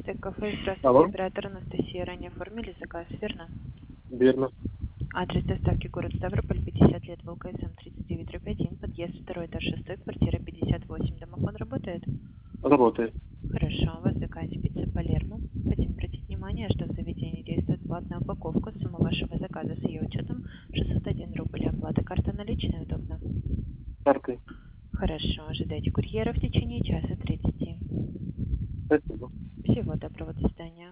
Стейк Кафе. Здравствуйте, Алло. оператор Анастасия. Ранее оформили заказ, верно? Верно. Адрес доставки город Ставрополь, 50 лет, ВЛКСМ 39-1, подъезд 2 этаж 6, квартира 58. Домофон работает? Работает. Хорошо, у вас в заказе пицца Палермо. Хотим обратить внимание, что в заведении действует платная упаковка. Сумма вашего заказа с ее учетом 601 рубль. Оплата карта наличная удобно? Картой. Хорошо, ожидайте курьера в течение часа 30. Спасибо. Всего доброго, до свидания.